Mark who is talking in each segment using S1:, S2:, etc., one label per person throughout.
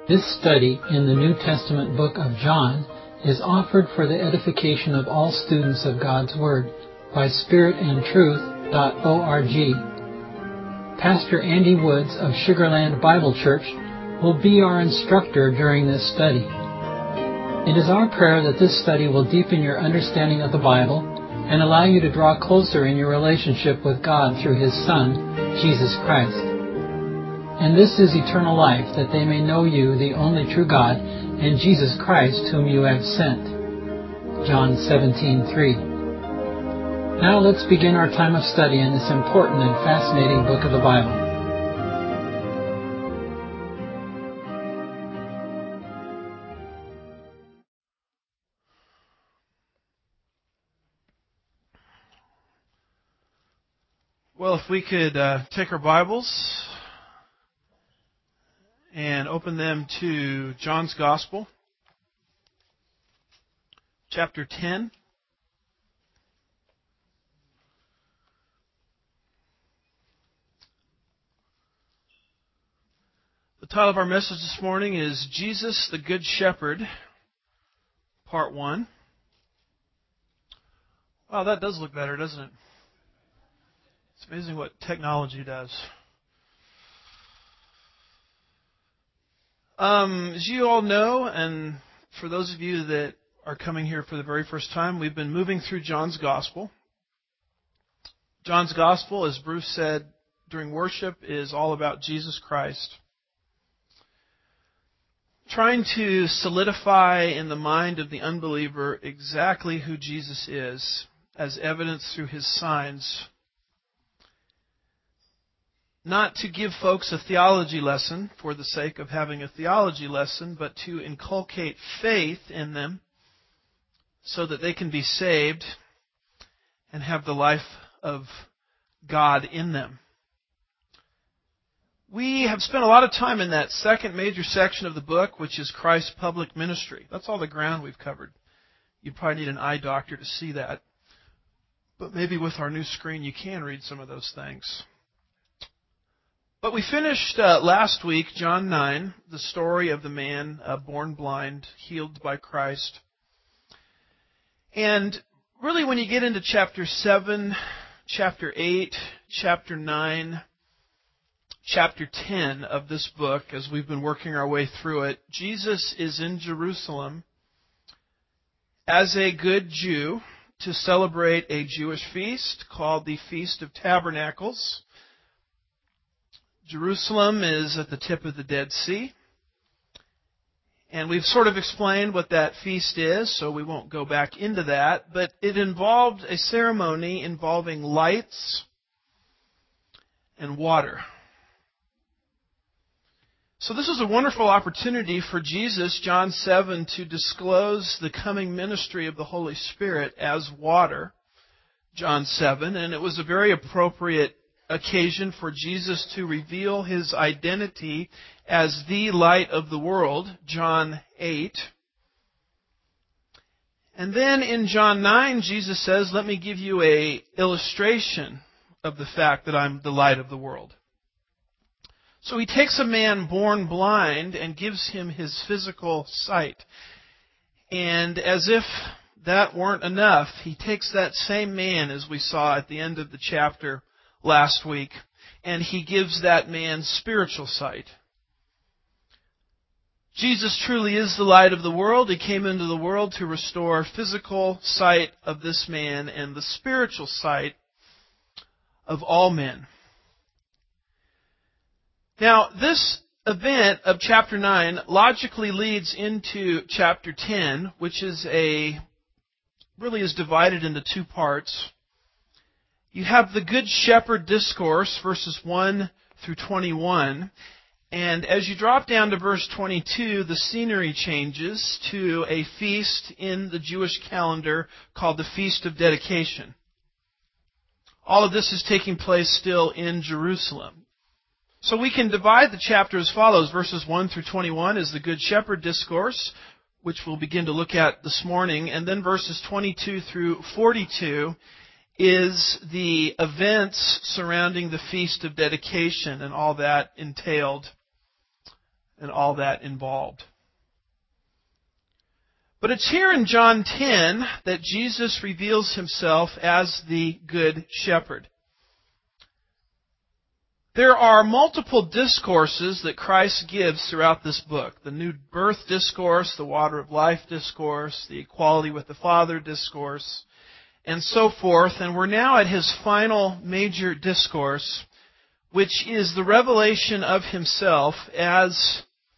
S1: This study in the New Testament book of John is offered for the edification of all students of God's Word by spiritandtruth.org. Pastor Andy Woods of Sugarland Bible Church will be our instructor during this study. It is our prayer that this study will deepen your understanding of the Bible and allow you to draw closer in your relationship with God through His Son, Jesus Christ. And this is eternal life, that they may know you, the only true God, and Jesus Christ, whom you have sent. John 17:3. Now let's begin our time of study in this important and fascinating book of the Bible.
S2: Well, if we could take our Bibles and open them to John's Gospel, chapter 10. The title of our message this morning is Jesus the Good Shepherd, Part 1. Wow, that does look better, doesn't it? It's amazing what technology does. As you all know, and for those of you that are coming here for the very first time, we've been moving through John's Gospel. John's Gospel, as Bruce said during worship, is all about Jesus Christ. Trying to solidify in the mind of the unbeliever exactly who Jesus is, as evidenced through His signs. Not to give folks a theology lesson for the sake of having a theology lesson, but to inculcate faith in them so that they can be saved and have the life of God in them. We have spent a lot of time in that second major section of the book, which is Christ's public ministry. That's all the ground we've covered. You'd probably need an eye doctor to see that. But maybe with our new screen you can read some of those things. But we finished last week, John 9, the story of the man born blind, healed by Christ. And really when you get into chapter 7, chapter 8, chapter 9, chapter 10 of this book, as we've been working our way through it, Jesus is in Jerusalem as a good Jew to celebrate a Jewish feast called the Feast of Tabernacles. Jerusalem is at the tip of the Dead Sea. And we've sort of explained what that feast is, so we won't go back into that. But it involved a ceremony involving lights and water. So this is a wonderful opportunity for Jesus, John 7, to disclose the coming ministry of the Holy Spirit as water, John 7. And it was a very appropriate occasion for Jesus to reveal His identity as the light of the world, John 8. And then in John 9, Jesus says, let me give you an illustration of the fact that I'm the light of the world. So He takes a man born blind and gives him his physical sight. And as if that weren't enough, He takes that same man, as we saw at the end of the chapter last week, and He gives that man spiritual sight. Jesus truly is the light of the world. He came into the world to restore physical sight of this man and the spiritual sight of all men. Now, this event of chapter 9 logically leads into chapter 10, which really is divided into two parts. You have the Good Shepherd discourse, verses 1 through 21. And as you drop down to verse 22, the scenery changes to a feast in the Jewish calendar called the Feast of Dedication. All of this is taking place still in Jerusalem. So we can divide the chapter as follows. Verses 1 through 21 is the Good Shepherd discourse, which we'll begin to look at this morning. And then verses 22 through 42 is the events surrounding the Feast of Dedication and all that entailed. and all that involved. But it's here in John 10 that Jesus reveals himself as the Good Shepherd. There are multiple discourses that Christ gives throughout this book. The new birth discourse, the water of life discourse, the equality with the Father discourse, and so forth. And we're now at his final major discourse, which is the revelation of himself as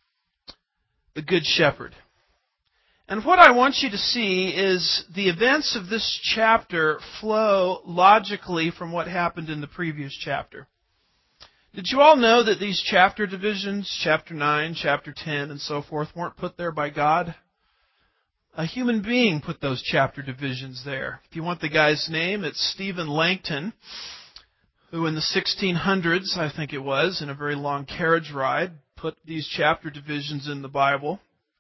S2: the Good Shepherd. And what I want you to see is the events of this chapter flow logically from what happened in the previous chapter. Did you all know that these chapter divisions, chapter 9, chapter 10, and so forth, weren't put there by God? A human being put those chapter divisions there. If you want the guy's name, it's Stephen Langton, who in the 1600s, I think it was, in a very long carriage ride, put these chapter divisions in the Bible.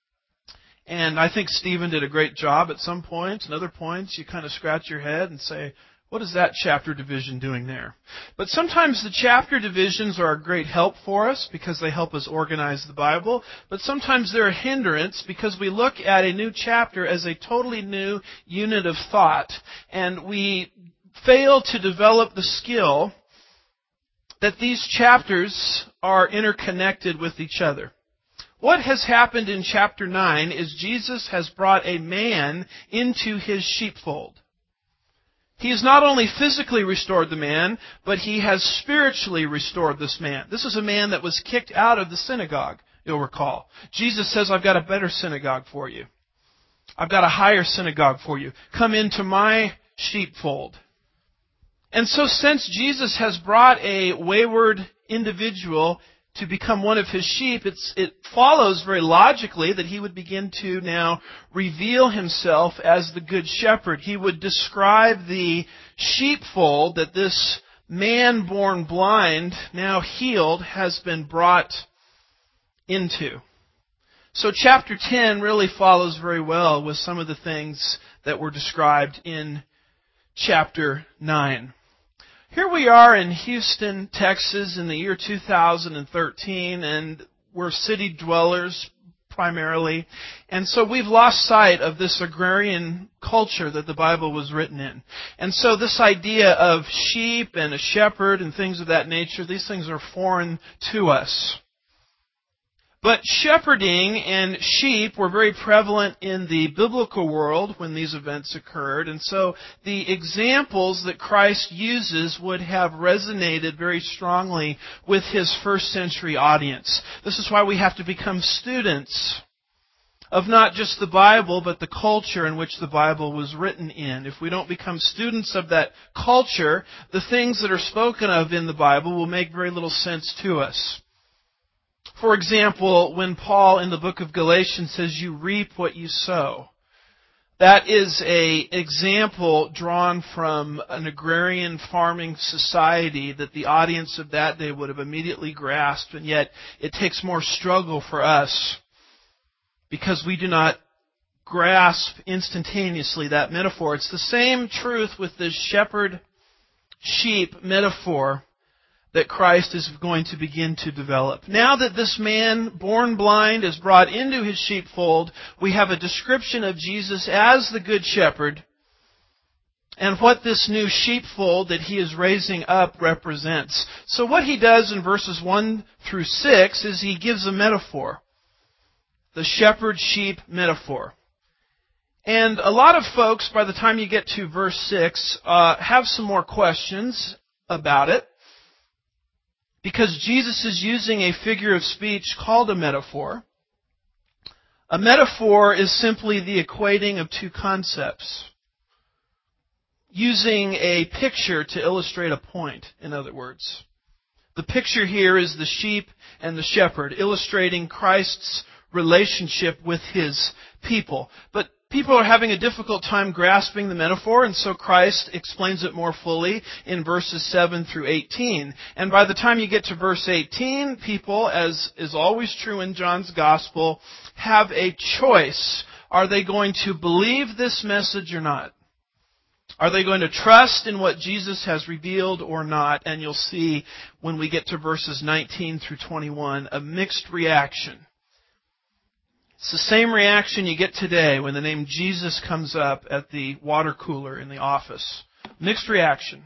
S2: And I think Stephen did a great job at some points. And other points, you kind of scratch your head and say, what is that chapter division doing there? But sometimes the chapter divisions are a great help for us because they help us organize the Bible. But sometimes they're a hindrance because we look at a new chapter as a totally new unit of thought. And we fail to develop the skill that these chapters are interconnected with each other. What has happened in chapter 9 is Jesus has brought a man into his sheepfold. He has not only physically restored the man, but he has spiritually restored this man. This is a man that was kicked out of the synagogue, you'll recall. Jesus says, I've got a better synagogue for you. I've got a higher synagogue for you. Come into my sheepfold. And so since Jesus has brought a wayward individual to become one of his sheep, it follows very logically that he would begin to now reveal himself as the Good Shepherd. He would describe the sheepfold that this man born blind, now healed, has been brought into. So chapter 10 really follows very well with some of the things that were described in chapter 9. Here we are in Houston, Texas in the year 2013, and we're city dwellers primarily. And so we've lost sight of this agrarian culture that the Bible was written in. And so this idea of sheep and a shepherd and things of that nature, these things are foreign to us. But shepherding and sheep were very prevalent in the biblical world when these events occurred. And so the examples that Christ uses would have resonated very strongly with his first century audience. This is why we have to become students of not just the Bible, but the culture in which the Bible was written in. If we don't become students of that culture, the things that are spoken of in the Bible will make very little sense to us. For example, when Paul in the book of Galatians says, you reap what you sow, that is an example drawn from an agrarian farming society that the audience of that day would have immediately grasped, and yet it takes more struggle for us because we do not grasp instantaneously that metaphor. It's the same truth with this shepherd-sheep metaphor that Christ is going to begin to develop. Now that this man, born blind, is brought into his sheepfold, we have a description of Jesus as the Good Shepherd and what this new sheepfold that he is raising up represents. So what he does in verses 1 through 6 is he gives a metaphor, the shepherd-sheep metaphor. And a lot of folks, by the time you get to verse 6, have some more questions about it, because Jesus is using a figure of speech called a metaphor. A metaphor is simply the equating of two concepts, using a picture to illustrate a point, in other words. The picture here is the sheep and the shepherd, illustrating Christ's relationship with his people. But people are having a difficult time grasping the metaphor, and so Christ explains it more fully in verses 7 through 18. And by the time you get to verse 18, people, as is always true in John's Gospel, have a choice. Are they going to believe this message or not? Are they going to trust in what Jesus has revealed or not? And you'll see when we get to verses 19 through 21 a mixed reaction It's the same reaction you get today when the name Jesus comes up at the water cooler in the office. Mixed reaction.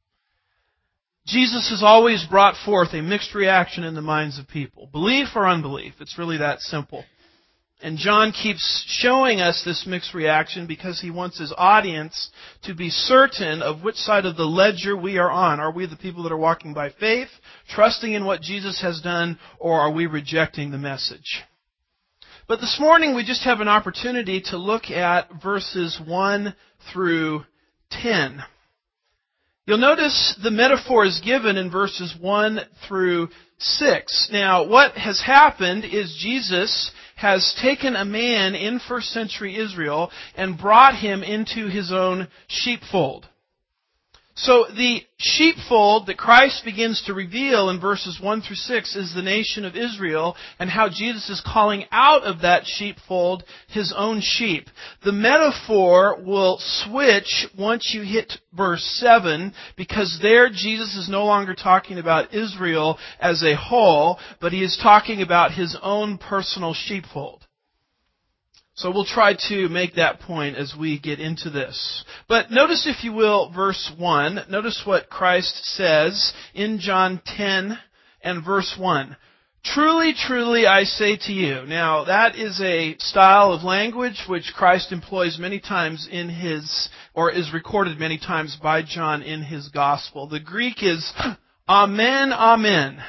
S2: Jesus has always brought forth a mixed reaction in the minds of people. Belief or unbelief. It's really that simple. And John keeps showing us this mixed reaction because he wants his audience to be certain of which side of the ledger we are on. Are we the people that are walking by faith, trusting in what Jesus has done, or are we rejecting the message? But this morning we just have an opportunity to look at verses 1 through 10. You'll notice the metaphor is given in verses 1 through 6. Now, what has happened is Jesus has taken a man in first century Israel and brought him into his own sheepfold. So the sheepfold that Christ begins to reveal in verses 1 through 6 is the nation of Israel and how Jesus is calling out of that sheepfold his own sheep. The metaphor will switch once you hit verse 7 because there Jesus is no longer talking about Israel as a whole, but he is talking about his own personal sheepfold. So we'll try to make that point as we get into this. But notice, if you will, verse 1. Notice what Christ says in John 10 and verse 1. Truly, truly, I say to you. Now, that is a style of language which Christ employs many times in his, or is recorded many times by John in his gospel. The Greek is amen, amen.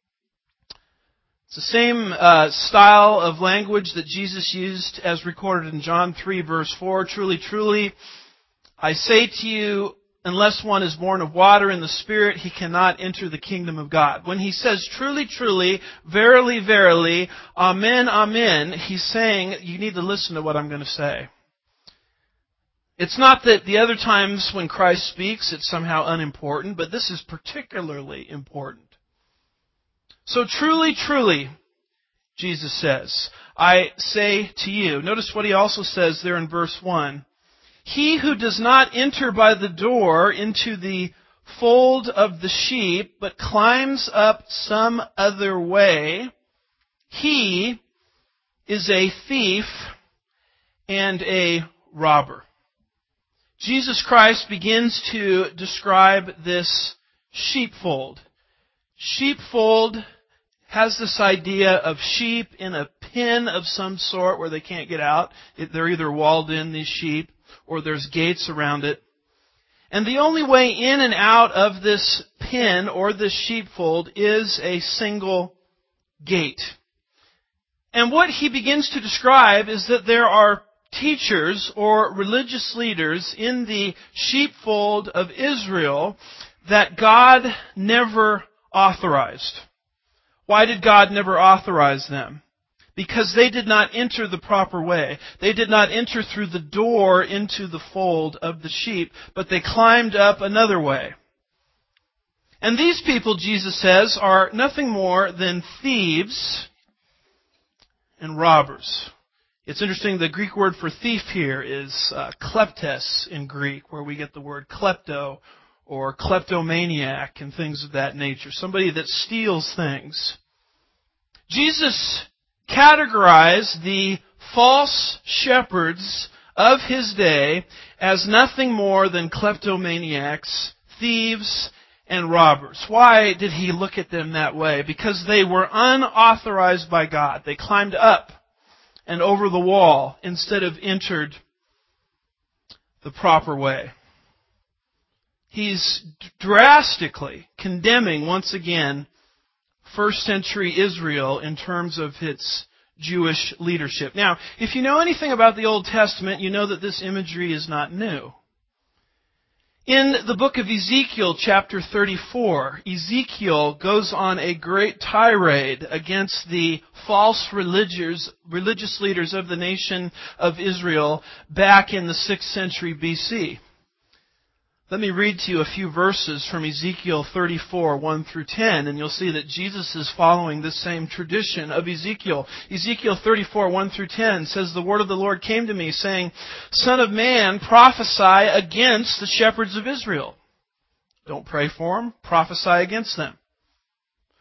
S2: It's the same style of language that Jesus used as recorded in John 3 verse 4. Truly, truly, I say to you, unless one is born of water and the Spirit, he cannot enter the kingdom of God. When he says truly, truly, verily, verily, amen, amen, he's saying you need to listen to what I'm going to say. It's not that the other times when Christ speaks it's somehow unimportant, but this is particularly important. So truly, truly, Jesus says, I say to you. Notice what he also says there in verse 1. He who does not enter by the door into the fold of the sheep, but climbs up some other way, he is a thief and a robber. Jesus Christ begins to describe this sheepfold. Sheepfold has this idea of sheep in a pen of some sort where they can't get out. They're either walled in, these sheep, or there's gates around it. And the only way in and out of this pen or this sheepfold is a single gate. And what he begins to describe is that there are teachers or religious leaders in the sheepfold of Israel that God never authorized. Why did God never authorize them? Because they did not enter the proper way. They did not enter through the door into the fold of the sheep, but they climbed up another way. And these people, Jesus says, are nothing more than thieves and robbers. It's interesting, the Greek word for thief here is kleptes in Greek, where we get the word klepto or kleptomaniac and things of that nature. Somebody that steals things. Jesus categorized the false shepherds of his day as nothing more than kleptomaniacs, thieves, and robbers. Why did he look at them that way? Because they were unauthorized by God. They climbed up and over the wall instead of entered the proper way. He's drastically condemning, once again, first century Israel in terms of its Jewish leadership. Now, if you know anything about the Old Testament, you know that this imagery is not new. In the book of Ezekiel, chapter 34, Ezekiel goes on a great tirade against the false religious leaders of the nation of Israel back in the 6th century BC. Let me read to you a few verses from Ezekiel 34, 1 through 10, and you'll see that Jesus is following this same tradition of Ezekiel. Ezekiel 34, 1 through 10 says, The word of the Lord came to me, saying, Son of man, prophesy against the shepherds of Israel. Don't pray for them, prophesy against them.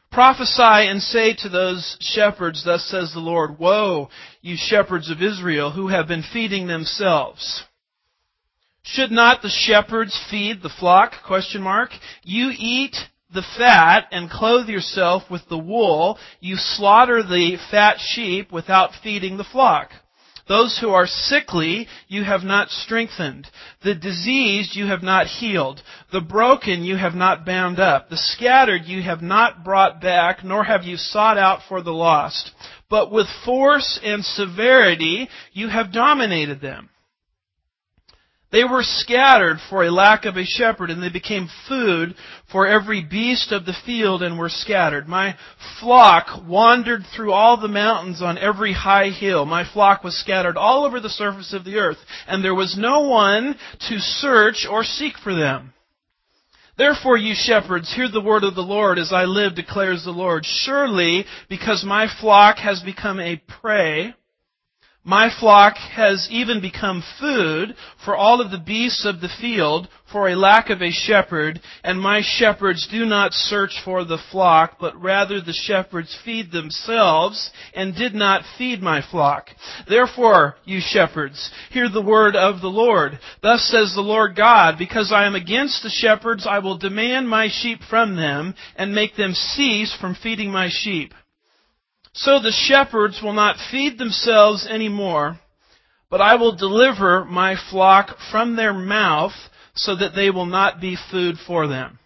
S2: Prophesy and say to those shepherds, thus says the Lord, woe, you shepherds of Israel, who have been feeding themselves. Should not the shepherds feed the flock? ? You eat the fat and clothe yourself with the wool. You slaughter the fat sheep without feeding the flock. Those who are sickly you have not strengthened. The diseased you have not healed. The broken you have not bound up. The scattered you have not brought back, nor have you sought out for the lost. But with force and severity you have dominated them. They were scattered for a lack of a shepherd, and they became food for every beast of the field and were scattered. My flock wandered through all the mountains on every high hill. My flock was scattered all over the surface of the earth, and there was no one to search or seek for them. Therefore, you shepherds, hear the word of the Lord. As I live, declares the Lord. Surely, because my flock has become a prey, my flock has even become food for all of the beasts of the field, for a lack of a shepherd, and my shepherds do not search for the flock, but rather the shepherds feed themselves, and did not feed my flock. Therefore, you shepherds, hear the word of the Lord. Thus says the Lord God, because I am against the shepherds, I will demand my sheep from them, and make them cease from feeding my sheep. So the shepherds will not feed themselves anymore, but I will deliver my flock from their mouth, so that they will not be food for them.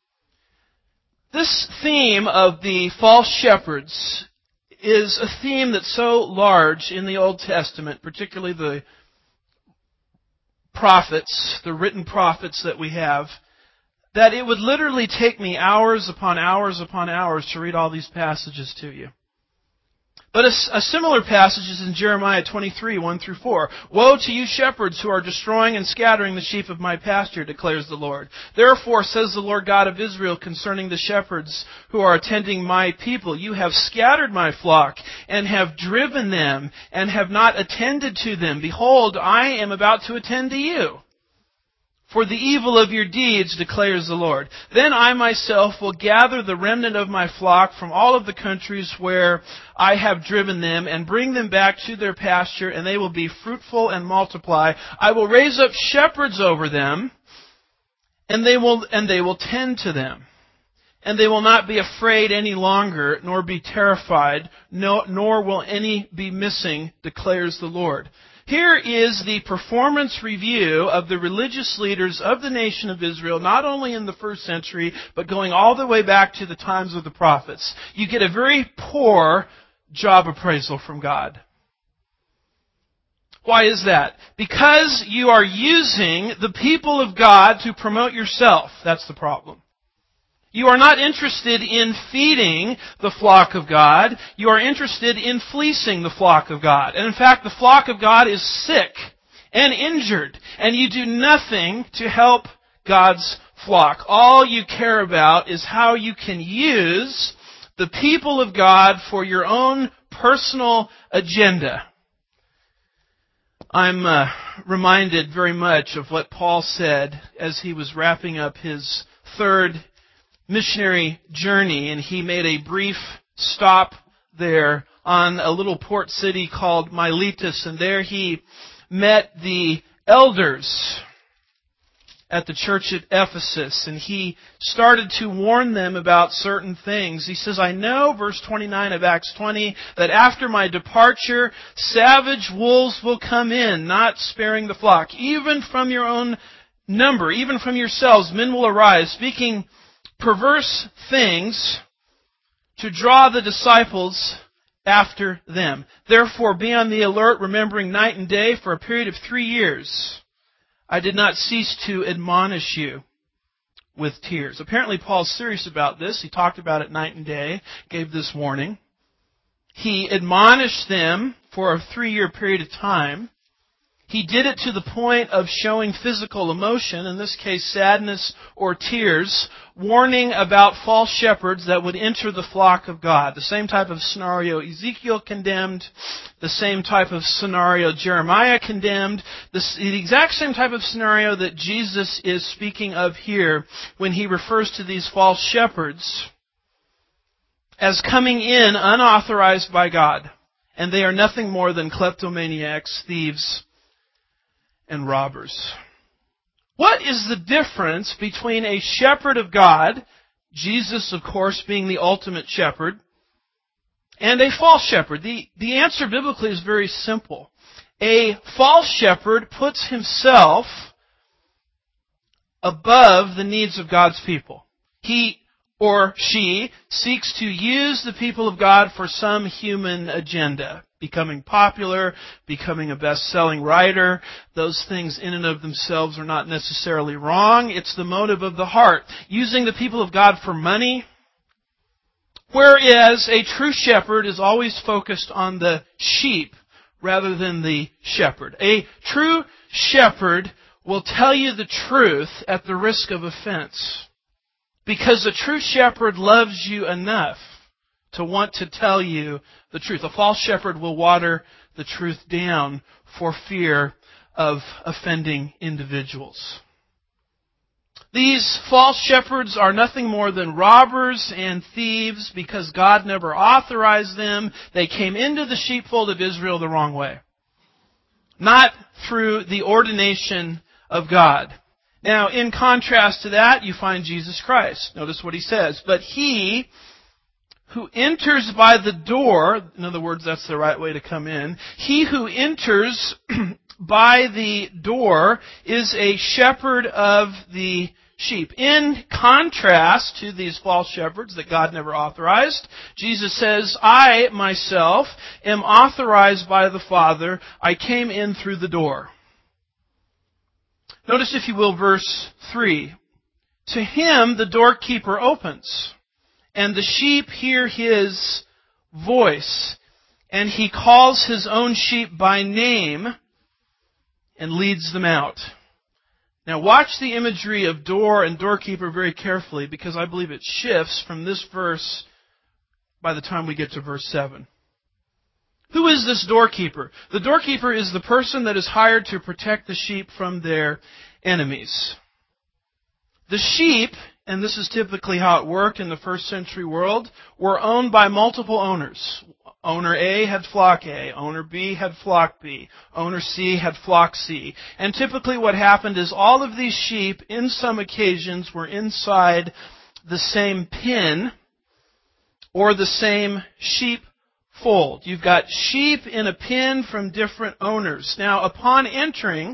S2: This theme of the false shepherds is a theme that's so large in the Old Testament, particularly the prophets, the written prophets that we have, that it would literally take me hours upon hours upon hours to read all these passages to you. But a similar passage is in Jeremiah 23, 1 through 4. Woe to you shepherds who are destroying and scattering the sheep of my pasture, declares the Lord. Therefore, says the Lord God of Israel concerning the shepherds who are attending my people, you have scattered my flock and have driven them and have not attended to them. Behold, I am about to attend to you for the evil of your deeds, declares the Lord. Then I myself will gather the remnant of my flock from all of the countries where I have driven them and bring them back to their pasture, and they will be fruitful and multiply. I will raise up shepherds over them, and they will tend to them. And they will not be afraid any longer, nor be terrified, nor will any be missing, declares the Lord. Here is the performance review of the religious leaders of the nation of Israel, not only in the first century, but going all the way back to the times of the prophets. You get a very poor job appraisal from God. Why is that? Because you are using the people of God to promote yourself. That's the problem. You are not interested in feeding the flock of God. You are interested in fleecing the flock of God. And in fact, the flock of God is sick and injured, and you do nothing to help God's flock. All you care about is how you can use the people of God for your own personal agenda. I'm reminded very much of what Paul said as he was wrapping up his third missionary journey, and he made a brief stop there on a little port city called Miletus, and there he met the elders at the church at Ephesus, and he started to warn them about certain things. He says, I know, verse 29 of Acts 20, that after my departure, savage wolves will come in, not sparing the flock. Even from your own number, even from yourselves, men will arise, speaking perverse things to draw the disciples after them. Therefore, be on the alert, remembering night and day. For a period of 3 years, I did not cease to admonish you with tears. Apparently, Paul's serious about this. He talked about it night and day, gave this warning. He admonished them for a 3-year period of time. He did it to the point of showing physical emotion, in this case sadness or tears, warning about false shepherds that would enter the flock of God. The same type of scenario Ezekiel condemned, the same type of scenario Jeremiah condemned, the exact same type of scenario that Jesus is speaking of here when he refers to these false shepherds. as coming in unauthorized by God. And they are nothing more than kleptomaniacs, thieves, and robbers. What is the difference between a shepherd of God, Jesus, of course, being the ultimate shepherd, and a false shepherd? The answer biblically is very simple. A false shepherd puts himself above the needs of God's people. He or she seeks to use the people of God for some human agenda. Becoming popular, becoming a best-selling writer, those things in and of themselves are not necessarily wrong. It's the motive of the heart. Using the people of God for money, whereas a true shepherd is always focused on the sheep rather than the shepherd. A true shepherd will tell you the truth at the risk of offense, because a true shepherd loves you enough to want to tell you the truth. A false shepherd will water the truth down for fear of offending individuals. These false shepherds are nothing more than robbers and thieves because God never authorized them. They came into the sheepfold of Israel the wrong way, not through the ordination of God. Now, in contrast to that, you find Jesus Christ. Notice what he says. But he who enters by the door, in other words, that's the right way to come in, he who enters by the door is a shepherd of the sheep. In contrast to these false shepherds that God never authorized, Jesus says, I myself am authorized by the Father. I came in through the door. Notice, if you will, verse 3. To him the doorkeeper opens, and the sheep hear his voice, and he calls his own sheep by name and leads them out. Now watch the imagery of door and doorkeeper very carefully, because I believe it shifts from this verse by the time we get to verse 7. Who is this doorkeeper? The doorkeeper is the person that is hired to protect the sheep from their enemies. The sheep, and this is typically how it worked in the first century world, were owned by multiple owners. Owner A had flock A, owner B had flock B, owner C had flock C. And typically what happened is all of these sheep, in some occasions, were inside the same pen or the same sheep fold. You've got sheep in a pen from different owners. Now, upon entering,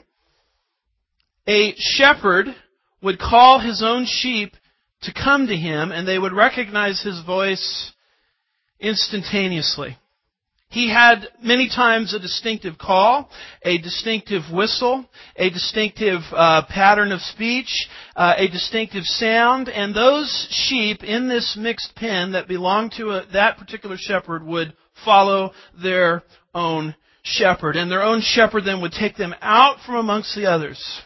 S2: a shepherd would call his own sheep to come to him, and they would recognize his voice instantaneously. He had many times a distinctive call, a distinctive whistle, a distinctive pattern of speech, a distinctive sound, and those sheep in this mixed pen that belonged to that particular shepherd would follow their own shepherd. And their own shepherd then would take them out from amongst the others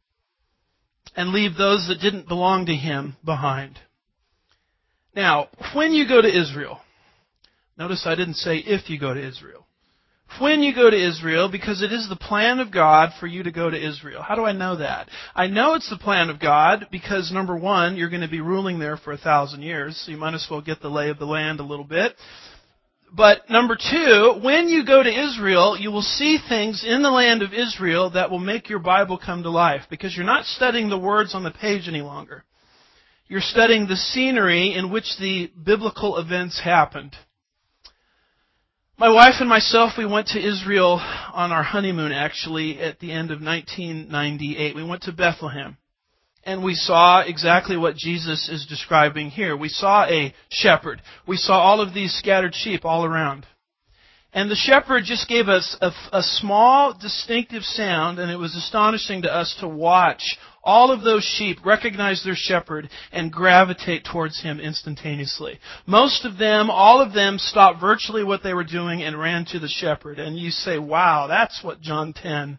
S2: and leave those that didn't belong to him behind. Now, when you go to Israel, notice I didn't say if you go to Israel. When you go to Israel, because it is the plan of God for you to go to Israel. How do I know that? I know it's the plan of God because, number one, you're going to be ruling there for 1,000 years, so you might as well get the lay of the land a little bit. But number two, when you go to Israel, you will see things in the land of Israel that will make your Bible come to life, because you're not studying the words on the page any longer. You're studying the scenery in which the biblical events happened. My wife and myself, we went to Israel on our honeymoon, actually, at the end of 1998. We went to Bethlehem. And we saw exactly what Jesus is describing here. We saw a shepherd. We saw all of these scattered sheep all around. And the shepherd just gave us a small, distinctive sound, and it was astonishing to us to watch all of those sheep recognize their shepherd and gravitate towards him instantaneously. Most of them, all of them, stopped virtually what they were doing and ran to the shepherd. And you say, wow, that's what John 10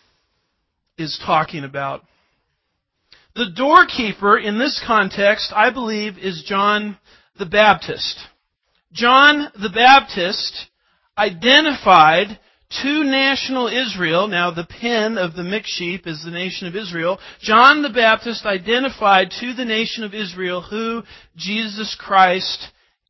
S2: is talking about. The doorkeeper in this context, I believe, is John the Baptist. John the Baptist identified to national Israel, now the pen of the mixed sheep is the nation of Israel. John the Baptist identified to the nation of Israel who Jesus Christ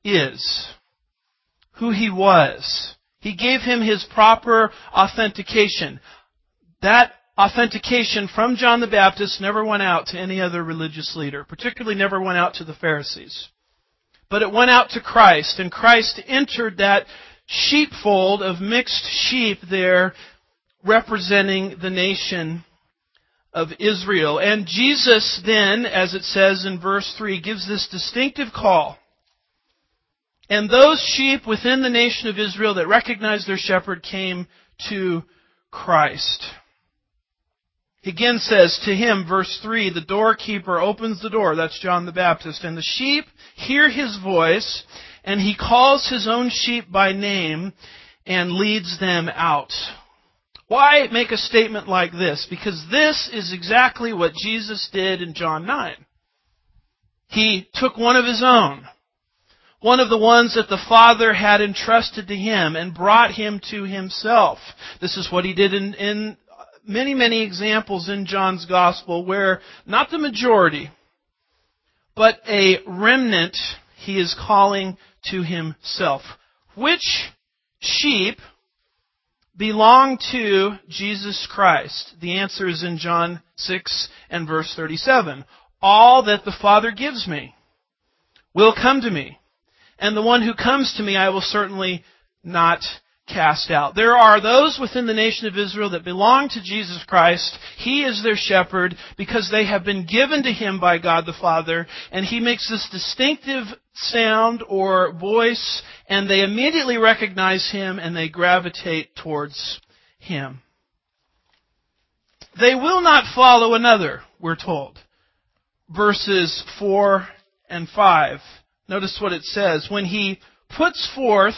S2: is, who He was. He gave him his proper authentication. That authentication from John the Baptist never went out to any other religious leader, particularly never went out to the Pharisees. But it went out to Christ, and Christ entered that sheepfold of mixed sheep there, representing the nation of Israel. And Jesus then, as it says in verse 3, gives this distinctive call. And those sheep within the nation of Israel that recognized their shepherd came to Christ. He again says to him, verse 3, the doorkeeper opens the door, that's John the Baptist, and the sheep hear his voice, and he calls his own sheep by name and leads them out. Why make a statement like this? Because this is exactly what Jesus did in John 9. He took one of his own, one of the ones that the Father had entrusted to him, and brought him to himself. This is what he did in many, many examples in John's Gospel, where not the majority, but a remnant he is calling to himself. Which sheep belong to Jesus Christ? The answer is in John 6 and verse 37. All that the Father gives me will come to me, and the one who comes to me I will certainly not cast out. There are those within the nation of Israel that belong to Jesus Christ. He is their shepherd because they have been given to Him by God the Father, and He makes this distinctive sound or voice, and they immediately recognize Him and they gravitate towards Him. They will not follow another, we're told. Verses 4 and 5. Notice what it says. When He puts forth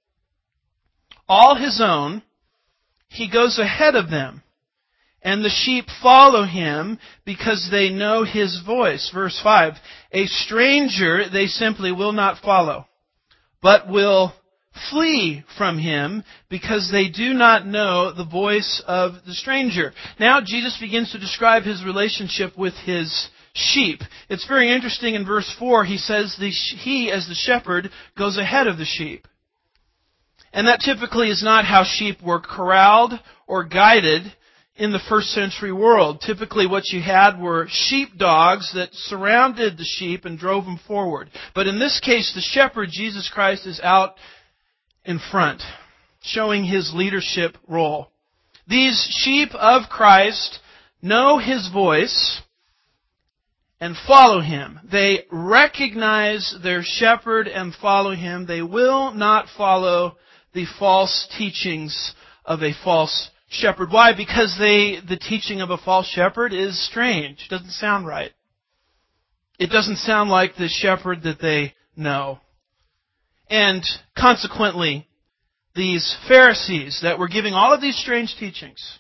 S2: all His own, He goes ahead of them, and the sheep follow Him because they know His voice. Verse 5, a stranger they simply will not follow, but will flee from him because they do not know the voice of the stranger. Now Jesus begins to describe His relationship with His sheep. It's very interesting in verse 4, He says He, as the shepherd, goes ahead of the sheep. And that typically is not how sheep were corralled or guided in the first century world. Typically what you had were sheepdogs that surrounded the sheep and drove them forward. But in this case, the shepherd, Jesus Christ, is out in front, showing His leadership role. These sheep of Christ know His voice and follow Him. They recognize their shepherd and follow Him. They will not follow the false teachings of a false shepherd. Why? Because the teaching of a false shepherd is strange. It doesn't sound right. It doesn't sound like the shepherd that they know. And consequently, these Pharisees that were giving all of these strange teachings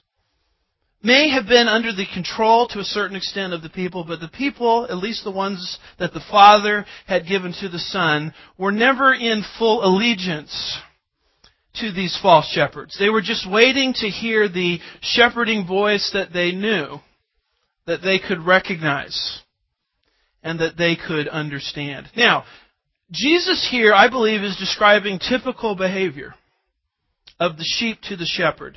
S2: may have been under the control to a certain extent of the people, but the people, at least the ones that the Father had given to the Son, were never in full allegiance to these false shepherds. They were just waiting to hear the shepherding voice that they knew, that they could recognize, and that they could understand. Now, Jesus here, I believe, is describing typical behavior of the sheep to the shepherd.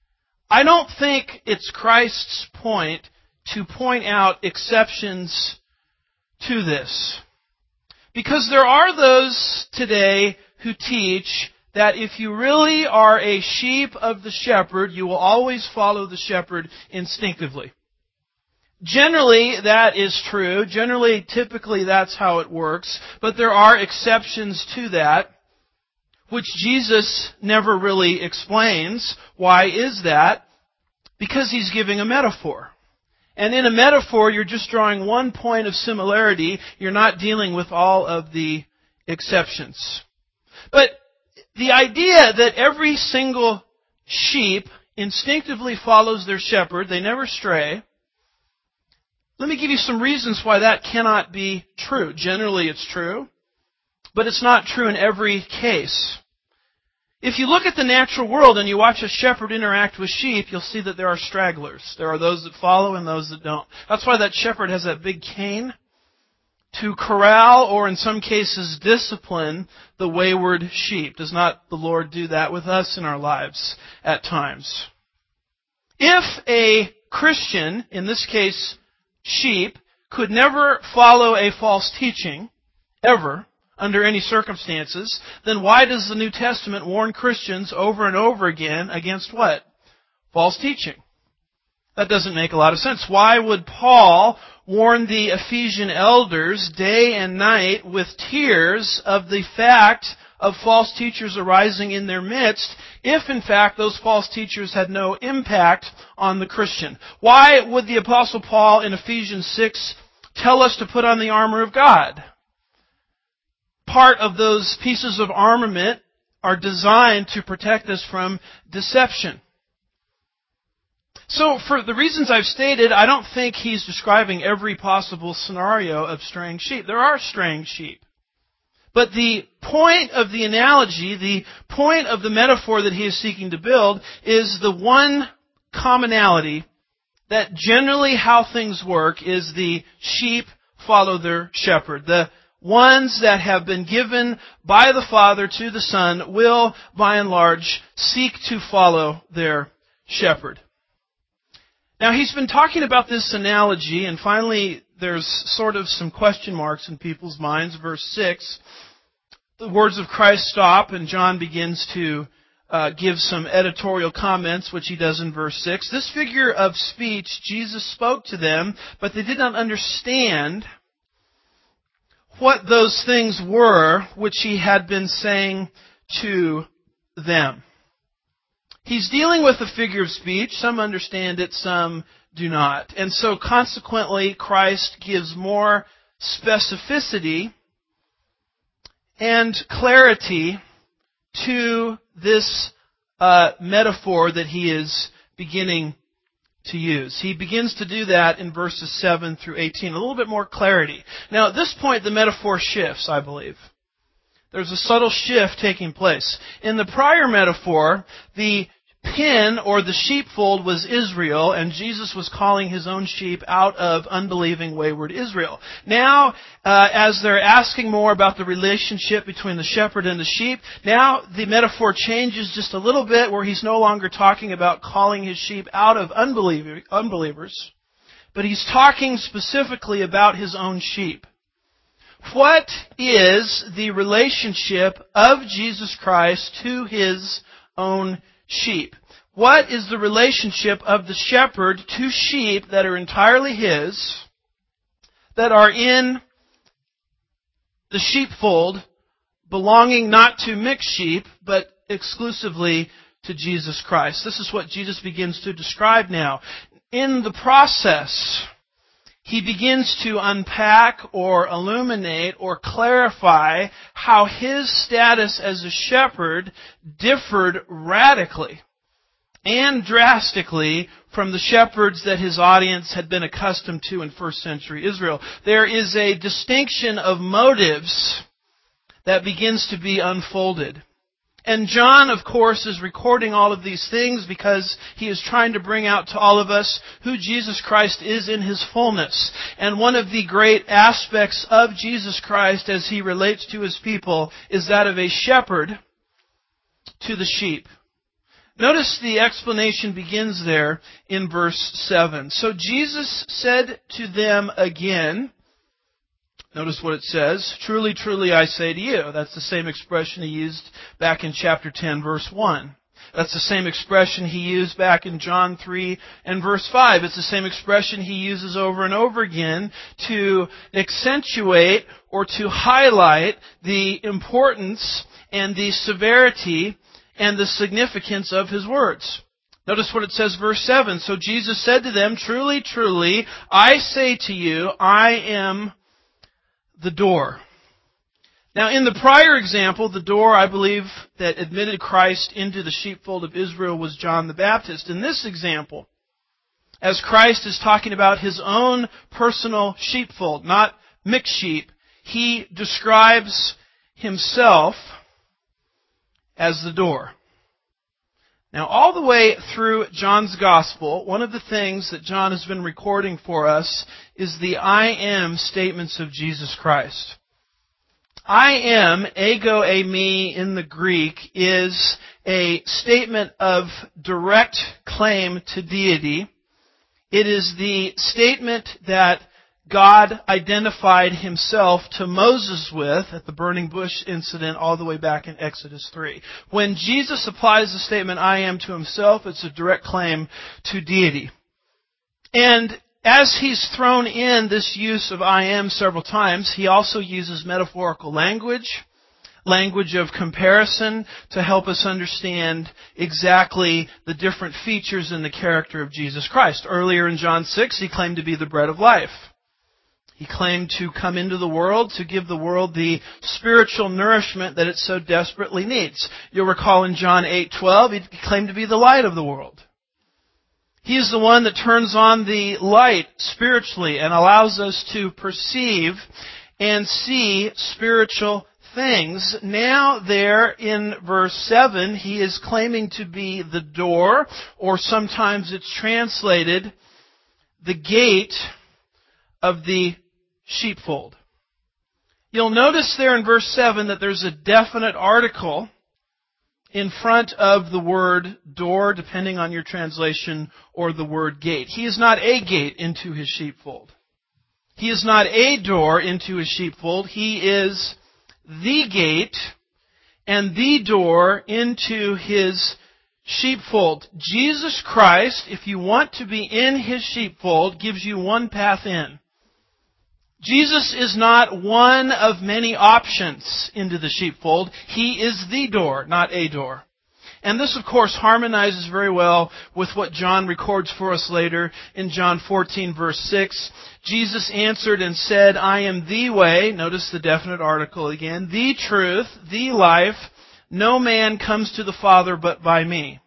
S2: I don't think it's Christ's point to point out exceptions to this. Because there are those today who teach that if you really are a sheep of the shepherd, you will always follow the shepherd instinctively. Generally, that is true. Generally, typically, that's how it works. But there are exceptions to that, which Jesus never really explains. Why is that? Because He's giving a metaphor. And in a metaphor, you're just drawing one point of similarity. You're not dealing with all of the exceptions. But the idea that every single sheep instinctively follows their shepherd, they never stray, let me give you some reasons why that cannot be true. Generally it's true, but it's not true in every case. If you look at the natural world and you watch a shepherd interact with sheep, you'll see that there are stragglers. There are those that follow and those that don't. That's why that shepherd has that big cane, to corral or in some cases discipline the wayward sheep. Does not the Lord do that with us in our lives at times? If a Christian, in this case sheep, could never follow a false teaching, ever, under any circumstances, then why does the New Testament warn Christians over and over again against what? False teaching. That doesn't make a lot of sense. Why would Paul warn the Ephesian elders day and night with tears of the fact of false teachers arising in their midst, if in fact those false teachers had no impact on the Christian? Why would the Apostle Paul in Ephesians 6 tell us to put on the armor of God? Part of those pieces of armament are designed to protect us from deception. So, for the reasons I've stated, I don't think he's describing every possible scenario of straying sheep. There are straying sheep. But the point of the analogy, the point of the metaphor that he is seeking to build is the one commonality that generally how things work is the sheep follow their shepherd. The ones that have been given by the Father to the Son will, by and large, seek to follow their shepherd. Now, he's been talking about this analogy, and finally there's sort of some question marks in people's minds. Verse 6, the words of Christ stop, and John begins to give some editorial comments, which he does in verse 6. This figure of speech, Jesus spoke to them, but they did not understand what those things were which he had been saying to them. He's dealing with a figure of speech. Some understand it, some do not. And so consequently, Christ gives more specificity and clarity to this metaphor that he is beginning to use. He begins to do that in verses 7 through 18. A little bit more clarity. Now, at this point, the metaphor shifts, I believe. There's a subtle shift taking place. In the prior metaphor, the pen or the sheepfold was Israel, and Jesus was calling his own sheep out of unbelieving, wayward Israel. Now, as they're asking more about the relationship between the shepherd and the sheep, now the metaphor changes just a little bit, where he's no longer talking about calling his sheep out of unbelievers, but he's talking specifically about his own sheep. What is the relationship of Jesus Christ to his own sheep? What is the relationship of the shepherd to sheep that are entirely his, that are in the sheepfold, belonging not to mixed sheep, but exclusively to Jesus Christ? This is what Jesus begins to describe now. In the process, he begins to unpack or illuminate or clarify how his status as a shepherd differed radically and drastically from the shepherds that his audience had been accustomed to in first century Israel. There is a distinction of motives that begins to be unfolded. And John, of course, is recording all of these things because he is trying to bring out to all of us who Jesus Christ is in his fullness. And one of the great aspects of Jesus Christ as he relates to his people is that of a shepherd to the sheep. Notice the explanation begins there in verse 7. So Jesus said to them again, notice what it says, "Truly, truly, I say to you." That's the same expression he used back in chapter 10, verse 1. That's the same expression he used back in John 3 and verse 5. It's the same expression he uses over and over again to accentuate or to highlight the importance and the severity and the significance of his words. Notice what it says, verse 7. So Jesus said to them, "Truly, truly, I say to you, I am the door." Now, in the prior example, the door, I believe, that admitted Christ into the sheepfold of Israel was John the Baptist. In this example, as Christ is talking about his own personal sheepfold, not mixed sheep, he describes himself as the door. Now, all the way through John's Gospel, one of the things that John has been recording for us is the I am statements of Jesus Christ. I am, ego eimi in the Greek, is a statement of direct claim to deity. It is the statement that God identified Himself to Moses with at the burning bush incident all the way back in Exodus 3. When Jesus applies the statement, I am, to Himself, it's a direct claim to deity. And as He's thrown in this use of I am several times, He also uses metaphorical language of comparison to help us understand exactly the different features in the character of Jesus Christ. Earlier in John 6, He claimed to be the bread of life. He claimed to come into the world to give the world the spiritual nourishment that it so desperately needs. You'll recall in John 8:12, He claimed to be the light of the world. He is the one that turns on the light spiritually and allows us to perceive and see spiritual things. Now there in verse 7, He is claiming to be the door, or sometimes it's translated the gate of the sheepfold. You'll notice there in verse 7 that there's a definite article in front of the word door, depending on your translation, or the word gate. He is not a gate into His sheepfold. He is not a door into His sheepfold. He is the gate and the door into His sheepfold. Jesus Christ, if you want to be in His sheepfold, gives you one path in. Jesus is not one of many options into the sheepfold. He is the door, not a door. And this, of course, harmonizes very well with what John records for us later in John 14, verse 6. Jesus answered and said, I am the way, notice the definite article again, the truth, the life. No man comes to the Father but by me.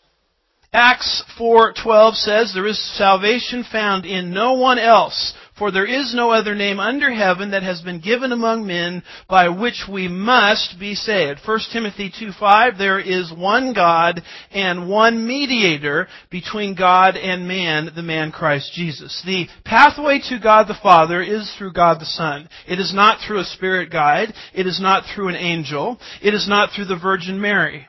S2: Acts 4:12 says, there is salvation found in no one else, for there is no other name under heaven that has been given among men by which we must be saved. 1 Timothy 2:5, there is one God and one mediator between God and man, the man Christ Jesus. The pathway to God the Father is through God the Son. It is not through a spirit guide. It is not through an angel. It is not through the Virgin Mary.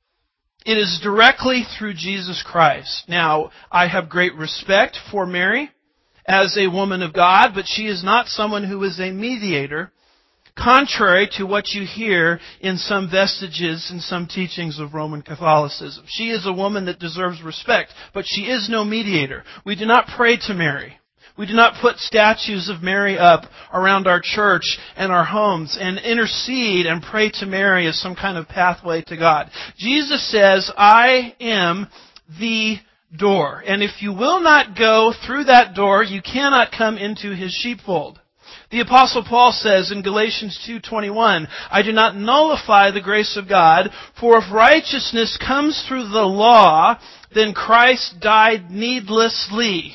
S2: It is directly through Jesus Christ. Now, I have great respect for Mary as a woman of God, but she is not someone who is a mediator, contrary to what you hear in some vestiges and some teachings of Roman Catholicism. She is a woman that deserves respect, but she is no mediator. We do not pray to Mary. We do not put statues of Mary up around our church and our homes and intercede and pray to Mary as some kind of pathway to God. Jesus says, I am the door. And if you will not go through that door, you cannot come into His sheepfold. The Apostle Paul says in Galatians 2:21, I do not nullify the grace of God, for if righteousness comes through the law, then Christ died needlessly.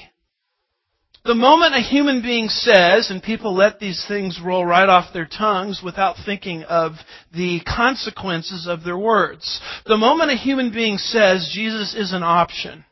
S2: The moment a human being says, and people let these things roll right off their tongues without thinking of the consequences of their words. The moment a human being says Jesus is an option,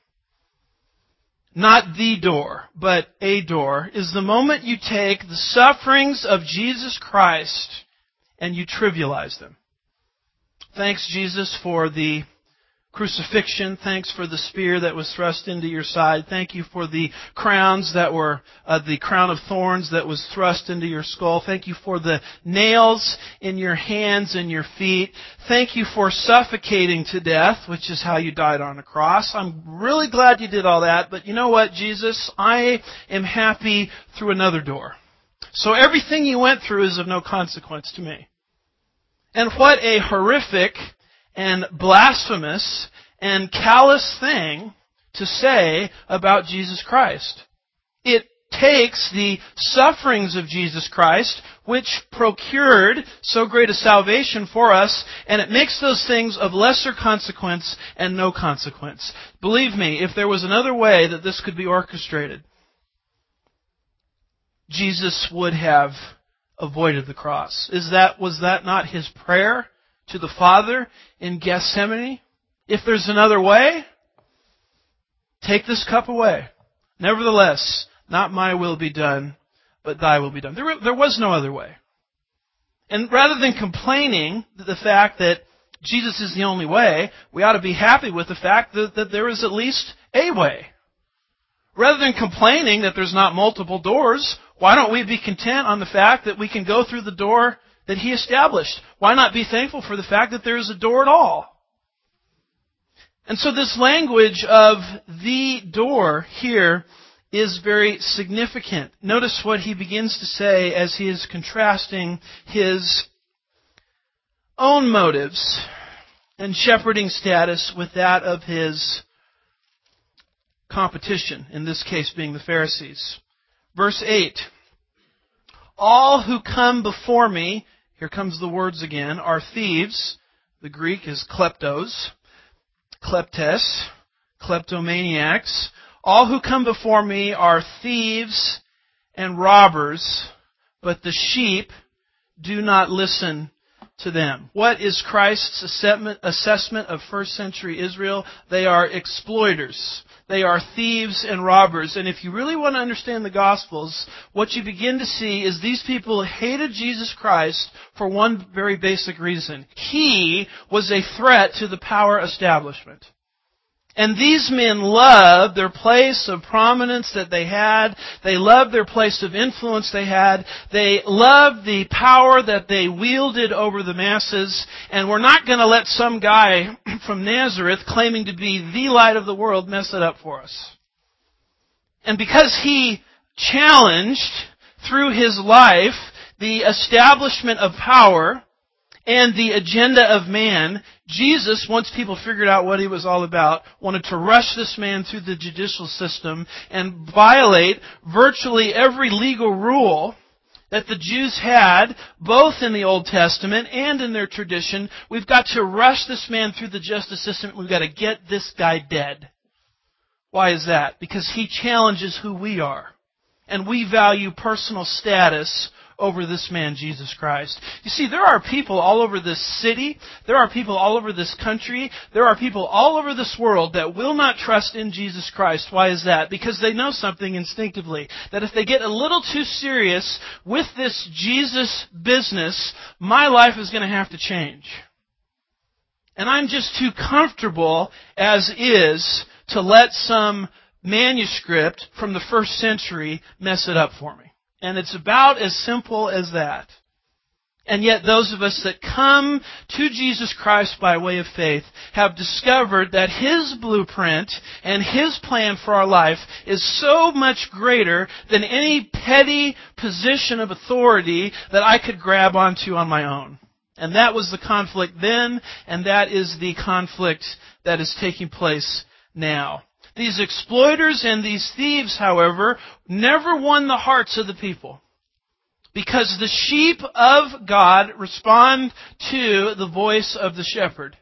S2: not the door, but a door, is the moment you take the sufferings of Jesus Christ and you trivialize them. Thanks, Jesus, for the crucifixion. Thanks for the spear that was thrust into your side. Thank you for the crowns that were, the crown of thorns that was thrust into your skull. Thank you for the nails in your hands and your feet. Thank you for suffocating to death, which is how you died on a cross. I'm really glad you did all that, but you know what, Jesus? I am happy through another door. So everything you went through is of no consequence to me. And what a horrific and blasphemous and callous thing to say about Jesus Christ. It takes the sufferings of Jesus Christ, which procured so great a salvation for us, and it makes those things of lesser consequence and no consequence. Believe me, if there was another way that this could be orchestrated, Jesus would have avoided the cross. Was that not His prayer to the Father in Gethsemane? If there's another way, take this cup away. Nevertheless, not my will be done, but thy will be done. There was no other way. And rather than complaining the fact that Jesus is the only way, we ought to be happy with the fact that there is at least a way. Rather than complaining that there's not multiple doors, why don't we be content on the fact that we can go through the door that He established? Why not be thankful for the fact that there is a door at all? And so this language of the door here is very significant. Notice what he begins to say as he is contrasting his own motives and shepherding status with that of his competition, in this case being the Pharisees. Verse 8, all who come before me, here comes the words again, are thieves. The Greek is kleptos, kleptes, kleptomaniacs. All who come before me are thieves and robbers, but the sheep do not listen to them. What is Christ's assessment of first century Israel? They are exploiters. They are thieves and robbers. And if you really want to understand the Gospels, what you begin to see is these people hated Jesus Christ for one very basic reason. He was a threat to the power establishment. And these men loved their place of prominence that they had. They loved their place of influence they had. They loved the power that they wielded over the masses. And we're not going to let some guy from Nazareth claiming to be the light of the world mess it up for us. And because he challenged through his life the establishment of power and the agenda of man, Jesus, once people figured out what he was all about, wanted to rush this man through the judicial system and violate virtually every legal rule that the Jews had, both in the Old Testament and in their tradition. We've got to rush this man through the justice system. We've got to get this guy dead. Why is that? Because he challenges who we are. And we value personal status over this man, Jesus Christ. You see, there are people all over this city, there are people all over this country, there are people all over this world that will not trust in Jesus Christ. Why is that? Because they know something instinctively, that if they get a little too serious with this Jesus business, my life is going to have to change. And I'm just too comfortable as is to let some manuscript from the first century mess it up for me. And it's about as simple as that. And yet those of us that come to Jesus Christ by way of faith have discovered that His blueprint and His plan for our life is so much greater than any petty position of authority that I could grab onto on my own. And that was the conflict then, and that is the conflict that is taking place now. These exploiters and these thieves, however, never won the hearts of the people. Because the sheep of God respond to the voice of the shepherd.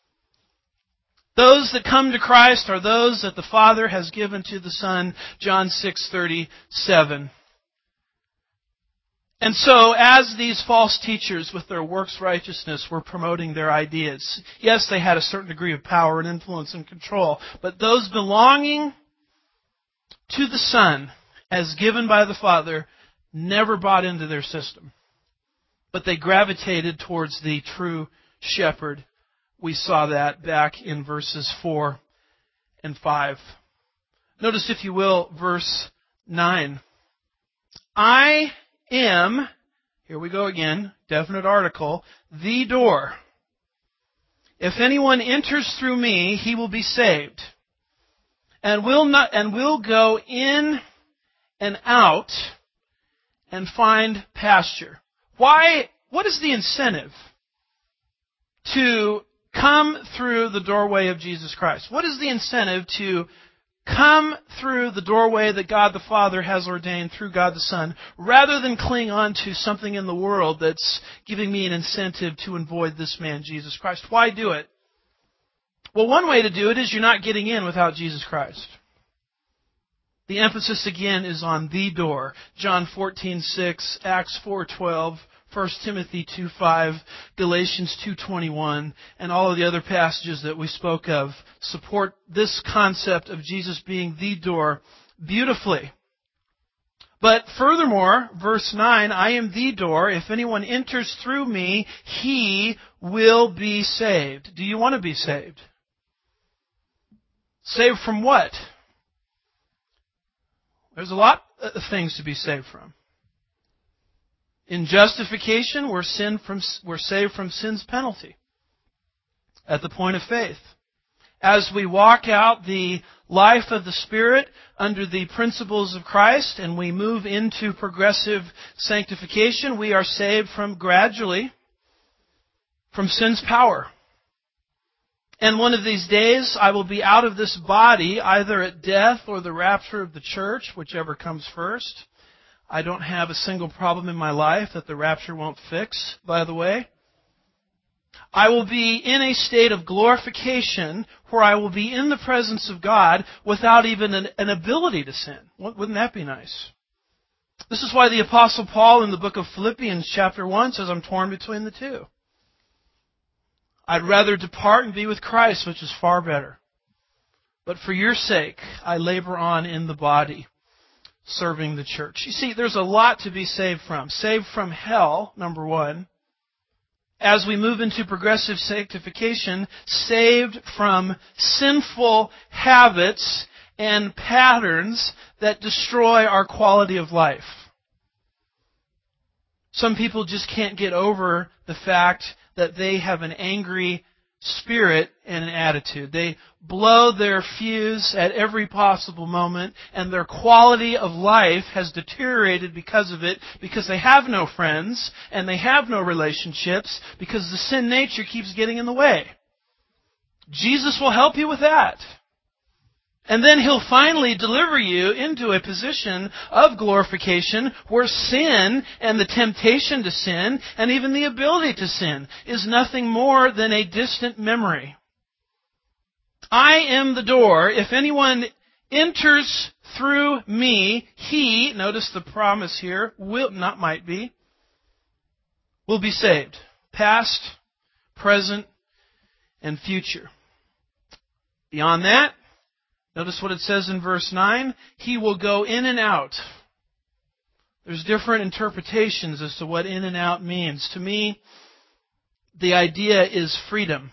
S2: Those that come to Christ are those that the Father has given to the Son, John 6:37. And so, as these false teachers with their works righteousness were promoting their ideas, yes, they had a certain degree of power and influence and control, but those belonging to the Son, as given by the Father, never bought into their system. But they gravitated towards the true shepherd. We saw that back in verses 4 and 5. Notice, if you will, verse 9. I am, here we go again, definite article, the door. If anyone enters through me, he will be saved, and will go in and out and find pasture. Why? What is the incentive to come through the doorway of Jesus Christ? What is the incentive to come through the doorway that God the Father has ordained through God the Son, rather than cling on to something in the world that's giving me an incentive to avoid this man, Jesus Christ? Why do it? Well, one way to do it is you're not getting in without Jesus Christ. The emphasis again is on the door. John 14:6, Acts 4:12, 1 Timothy 2:5, Galatians 2:21, and all of the other passages that we spoke of support this concept of Jesus being the door beautifully. But furthermore, verse 9, I am the door. If anyone enters through me, he will be saved. Do you want to be saved? Saved from what? There's a lot of things to be saved from. In justification, we're saved from sin's penalty at the point of faith. As we walk out the life of the Spirit under the principles of Christ and we move into progressive sanctification, we are saved gradually from sin's power. And one of these days, I will be out of this body, either at death or the rapture of the church, whichever comes first. I don't have a single problem in my life that the rapture won't fix, by the way. I will be in a state of glorification where I will be in the presence of God without even an ability to sin. Wouldn't that be nice? This is why the Apostle Paul in the book of Philippians chapter 1 says, I'm torn between the two. I'd rather depart and be with Christ, which is far better. But for your sake, I labor on in the body, serving the church. You see, there's a lot to be saved from. Saved from hell, number one. As we move into progressive sanctification, saved from sinful habits and patterns that destroy our quality of life. Some people just can't get over the fact that they have an angry spirit and an attitude. They blow their fuse at every possible moment, and their quality of life has deteriorated because of it, because they have no friends, and they have no relationships, because the sin nature keeps getting in the way. Jesus will help you with that. And then He'll finally deliver you into a position of glorification where sin and the temptation to sin and even the ability to sin is nothing more than a distant memory. I am the door. If anyone enters through me, he, notice the promise here, will be saved. Past, present, and future. Beyond that, notice what it says in verse 9. He will go in and out. There's different interpretations as to what in and out means. To me, the idea is freedom.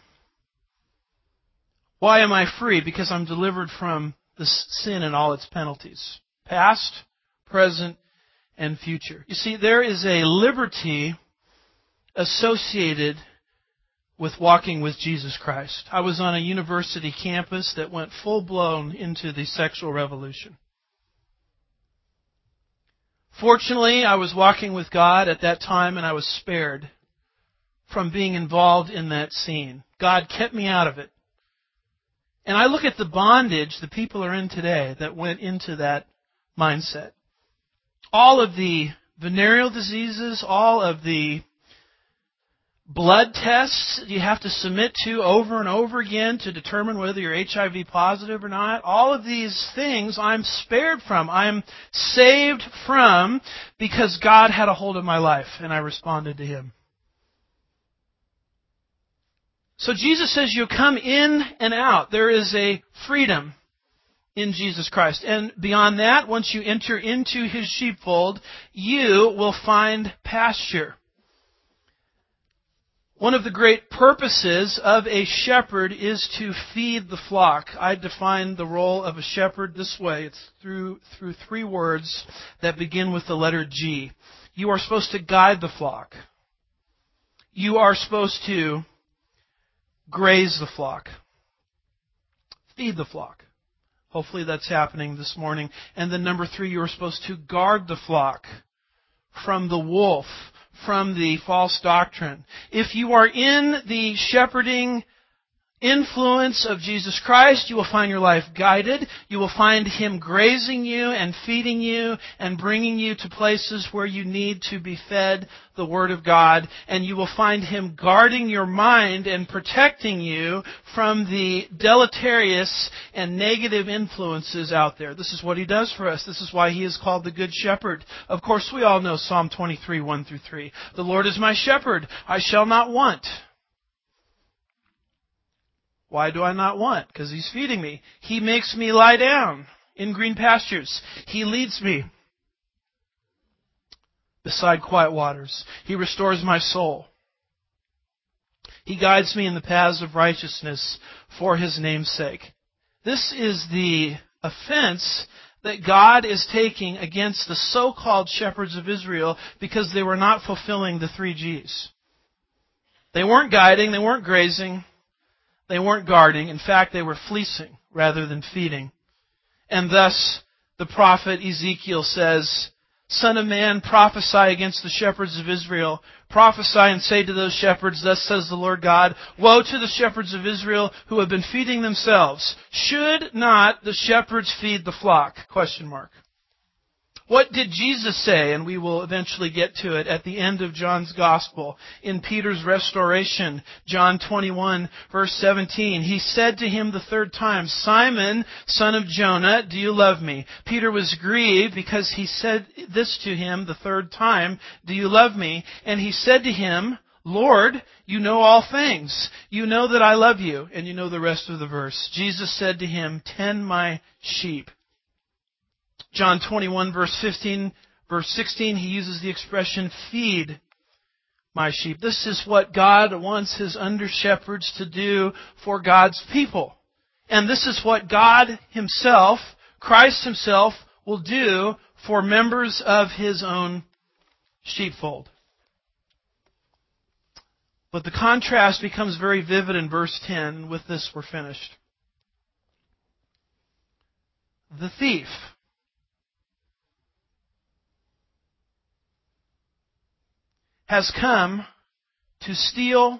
S2: Why am I free? Because I'm delivered from the sin and all its penalties. Past, present, and future. You see, there is a liberty associated with walking with Jesus Christ. I was on a university campus that went full-blown into the sexual revolution. Fortunately, I was walking with God at that time, and I was spared from being involved in that scene. God kept me out of it. And I look at the bondage the people are in today that went into that mindset. All of the venereal diseases, all of the blood tests you have to submit to over and over again to determine whether you're HIV positive or not. All of these things I'm spared from. I'm saved from because God had a hold of my life and I responded to Him. So Jesus says you come in and out. There is a freedom in Jesus Christ. And beyond that, once you enter into His sheepfold, you will find pasture. One of the great purposes of a shepherd is to feed the flock. I define the role of a shepherd this way. It's through three words that begin with the letter G. You are supposed to guide the flock. You are supposed to graze the flock. Feed the flock. Hopefully that's happening this morning. And then number 3, you are supposed to guard the flock from the wolf, from the false doctrine. If you are in the shepherding influence of Jesus Christ, you will find your life guided. You will find Him grazing you and feeding you and bringing you to places where you need to be fed the Word of God. And you will find Him guarding your mind and protecting you from the deleterious and negative influences out there. This is what He does for us. This is why He is called the Good Shepherd. Of course, we all know Psalm 23, 1-3. The Lord is my shepherd, I shall not want. Why do I not want? Because He's feeding me. He makes me lie down in green pastures. He leads me beside quiet waters. He restores my soul. He guides me in the paths of righteousness for His name's sake. This is the offense that God is taking against the so-called shepherds of Israel because they were not fulfilling the 3 G's. They weren't guiding, they weren't grazing, they weren't guarding. In fact, they were fleecing rather than feeding. And thus, the prophet Ezekiel says, Son of man, prophesy against the shepherds of Israel. Prophesy and say to those shepherds, Thus says the Lord God, Woe to the shepherds of Israel who have been feeding themselves. Should not the shepherds feed the flock? ? What did Jesus say? And we will eventually get to it at the end of John's Gospel. In Peter's restoration, John 21, verse 17, He said to him the 3rd time, Simon, son of Jonah, do you love me? Peter was grieved because he said this to him the 3rd time, Do you love me? And he said to him, Lord, you know all things. You know that I love you. And you know the rest of the verse. Jesus said to him, Tend my sheep. John 21, verse 15, verse 16, He uses the expression, feed my sheep. This is what God wants His under-shepherds to do for God's people. And this is what God Himself, Christ Himself, will do for members of His own sheepfold. But the contrast becomes very vivid in verse 10. With this, we're finished. The thief has come to steal,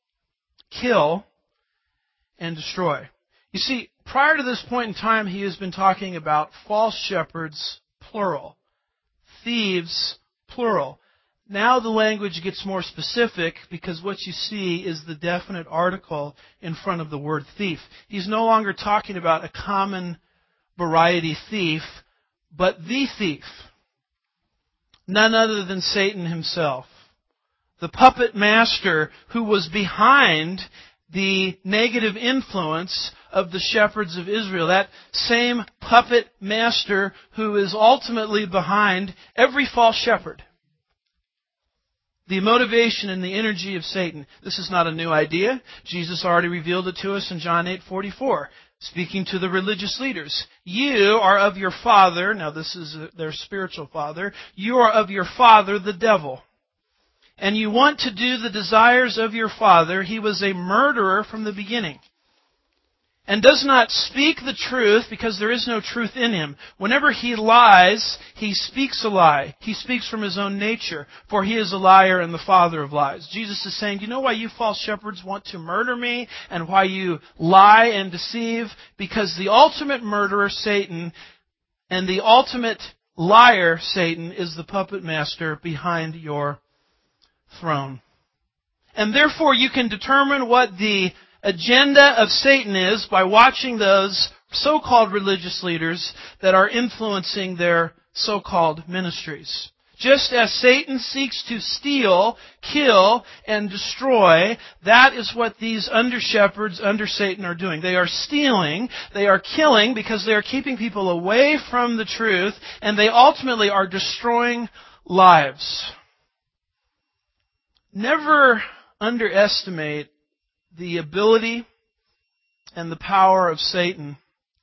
S2: kill, and destroy. You see, prior to this point in time, he has been talking about false shepherds, plural. Thieves, plural. Now the language gets more specific because what you see is the definite article in front of the word thief. He's no longer talking about a common variety thief, but the thief. None other than Satan himself. The puppet master who was behind the negative influence of the shepherds of Israel. That same puppet master who is ultimately behind every false shepherd. The motivation and the energy of Satan. This is not a new idea. Jesus already revealed it to us in John 8:44. Speaking to the religious leaders. You are of your father, now this is their spiritual father, you are of your father, the devil. And you want to do the desires of your father. He was a murderer from the beginning. And does not speak the truth because there is no truth in him. Whenever he lies, he speaks a lie. He speaks from his own nature, for he is a liar and the father of lies. Jesus is saying, you know why you false shepherds want to murder me and why you lie and deceive? Because the ultimate murderer, Satan, and the ultimate liar, Satan, is the puppet master behind your throne. And therefore you can determine what the agenda of Satan is by watching those so-called religious leaders that are influencing their so-called ministries. Just as Satan seeks to steal, kill, and destroy, that is what these under-shepherds under Satan are doing. They are stealing, they are killing because they are keeping people away from the truth, and they ultimately are destroying lives. Never underestimate the ability and the power of Satan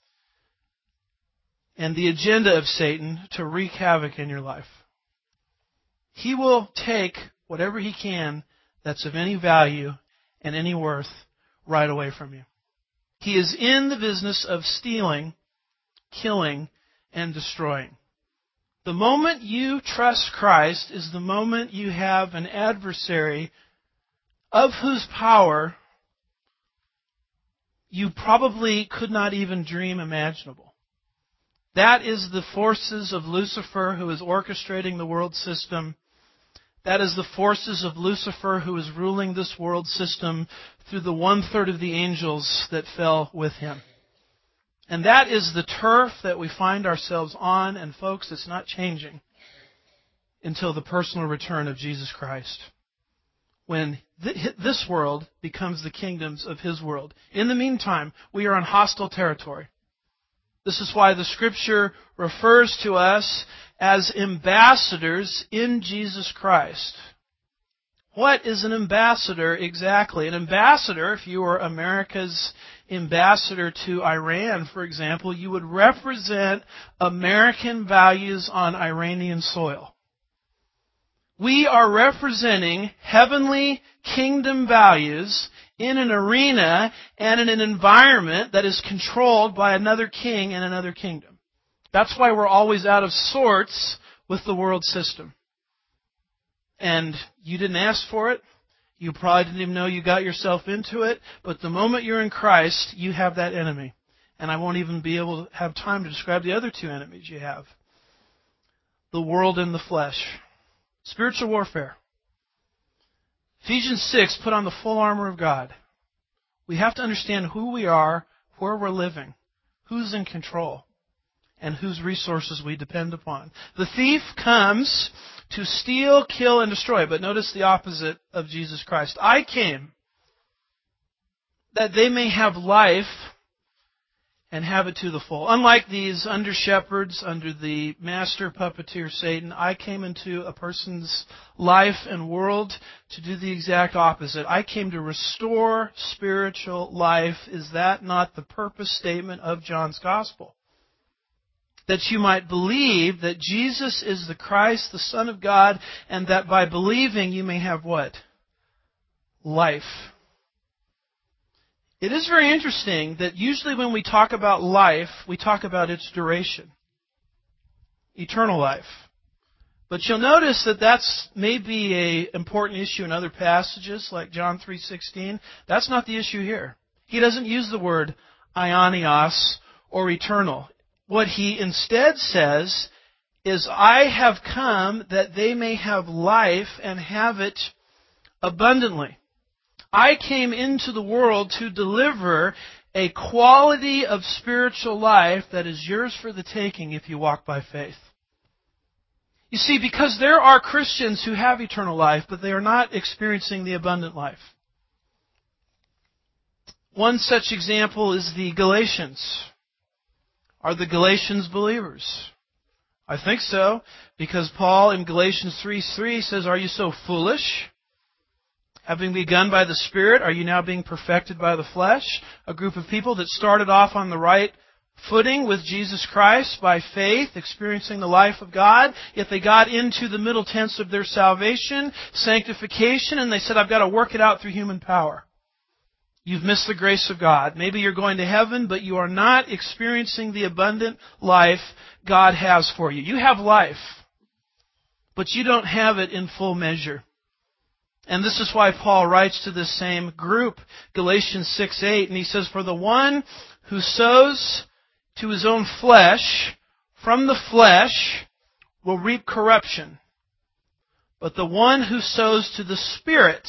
S2: and the agenda of Satan to wreak havoc in your life. He will take whatever he can that's of any value and any worth right away from you. He is in the business of stealing, killing, and destroying. The moment you trust Christ is the moment you have an adversary of whose power you probably could not even dream imaginable. That is the forces of Lucifer who is orchestrating the world system. That is the forces of Lucifer who is ruling this world system through the 1/3 of the angels that fell with him. And that is the turf that we find ourselves on, and folks, it's not changing until the personal return of Jesus Christ, when this world becomes the kingdoms of His world. In the meantime, we are on hostile territory. This is why the Scripture refers to us as ambassadors in Jesus Christ. What is an ambassador exactly? An ambassador, if you were America's ambassador to Iran, for example, you would represent American values on Iranian soil. We are representing heavenly kingdom values in an arena and in an environment that is controlled by another king and another kingdom. That's why we're always out of sorts with the world system. And you didn't ask for it. You probably didn't even know you got yourself into it. But the moment you're in Christ, you have that enemy. And I won't even be able to have time to describe the other two enemies you have. The world and the flesh. Spiritual warfare. Ephesians 6, put on the full armor of God. We have to understand who we are, where we're living, who's in control, and whose resources we depend upon. The thief comes to steal, kill, and destroy. But notice the opposite of Jesus Christ. I came that they may have life and have it to the full. Unlike these under-shepherds under the master puppeteer Satan, I came into a person's life and world to do the exact opposite. I came to restore spiritual life. Is that not the purpose statement of John's Gospel? That you might believe that Jesus is the Christ, the Son of God, and that by believing you may have what? Life. It is very interesting that usually when we talk about life, we talk about its duration. Eternal life. But you'll notice that that's maybe an important issue in other passages, like John 3:16. That's not the issue here. He doesn't use the word aionios or eternal. What he instead says is, I have come that they may have life and have it abundantly. I came into the world to deliver a quality of spiritual life that is yours for the taking if you walk by faith. You see, because there are Christians who have eternal life, but they are not experiencing the abundant life. One such example is the Galatians. Are the Galatians believers? I think so, because Paul in Galatians 3:3 says, are you so foolish? Having begun by the Spirit, are you now being perfected by the flesh? A group of people that started off on the right footing with Jesus Christ by faith, experiencing the life of God, yet they got into the middle tense of their salvation, sanctification, and they said, I've got to work it out through human power. You've missed the grace of God. Maybe you're going to heaven, but you are not experiencing the abundant life God has for you. You have life, but you don't have it in full measure. And this is why Paul writes to this same group, Galatians 6:8, and he says, for the one who sows to his own flesh, from the flesh will reap corruption. But the one who sows to the Spirit